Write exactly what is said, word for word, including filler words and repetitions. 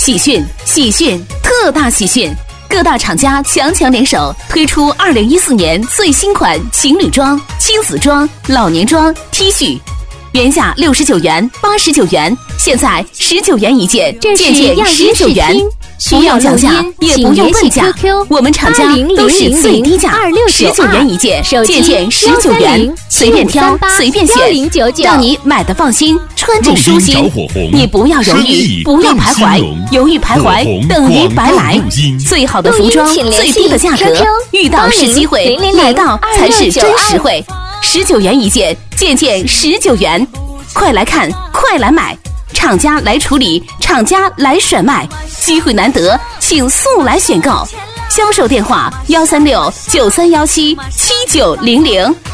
喜讯喜讯，特大喜讯！各大厂家强强联手推出二零一四年最新款情侣装、亲子装、老年装 T 恤，原价六十九元、八十九元，现在十九元一件，件件十九元。不要讲价，也不用问价，我们厂家都是最低价，十九元一件，件件十九元，随便挑，随便选，让你买的放心，穿着舒心。你不要犹豫，不要徘徊，犹豫徘徊等于白来。最好的服装，最低的价格，遇到是机会，买到才是真实惠。十九元一件，件件十九元，快来看，快来买！厂家来处理，厂家来甩卖，机会难得，请速来选购。销售电话：幺三六九三幺七七九零零。